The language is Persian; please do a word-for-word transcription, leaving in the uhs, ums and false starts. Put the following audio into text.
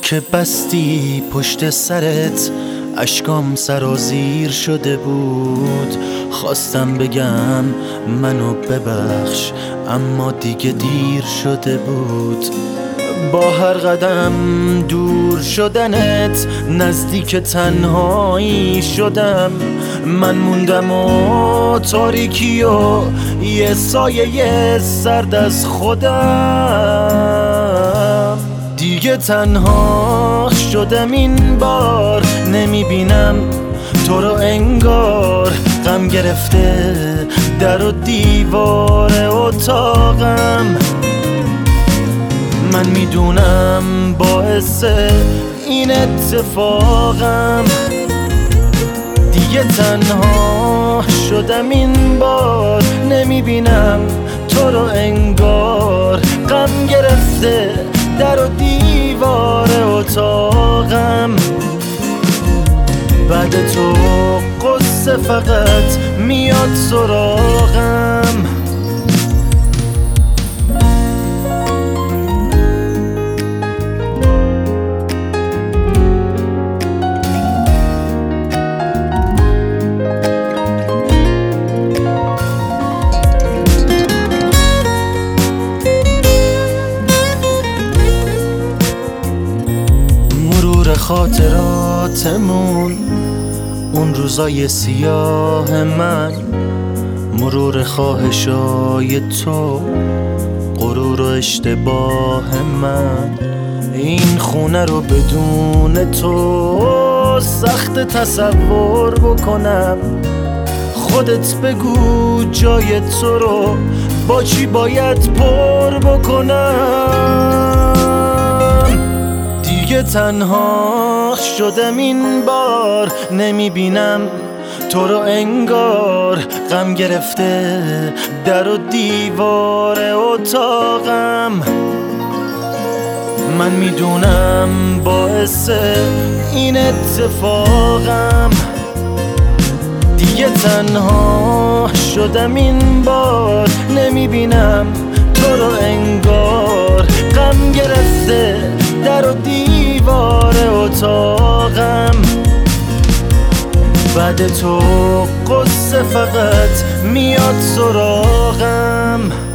که بستی پشت سرت اشکام سرازیر شده بود. خواستم بگم منو ببخش اما دیگه دیر شده بود. با هر قدم دور شدنت نزدیک تنهایی شدم. من موندم و تاریکی و یه سایه سرد از خودم. دیگه تنها شدم این بار، نمیبینم تو رو انگار. غم گرفته در و دیوار اتاقم. من میدونم باعث این اتفاقم. دیگه تنها شدم این بار، نمیبینم تو رو انگار. غم گرفته در و دیوار اتاقم. بعد تو قصه فقط میاد سراغم. خاطراتمون، اون روزای سیاه من، مرور خواهشای تو، غرور و اشتباه من. این خونه رو بدون تو سخت تصور بکنم. خودت بگو جای تو رو با چی باید پر بکنم. دیگه تنها شدم این بار، نمیبینم تو رو انگار. غم گرفته در و دیوار اتاقم. من میدونم باعث این اتفاقم. دیگه تنها شدم این بار، نمیبینم تو رو انگار. غم گرفته در و دیوار اتاقم. بعد تو قصه فقط میاد سراغم.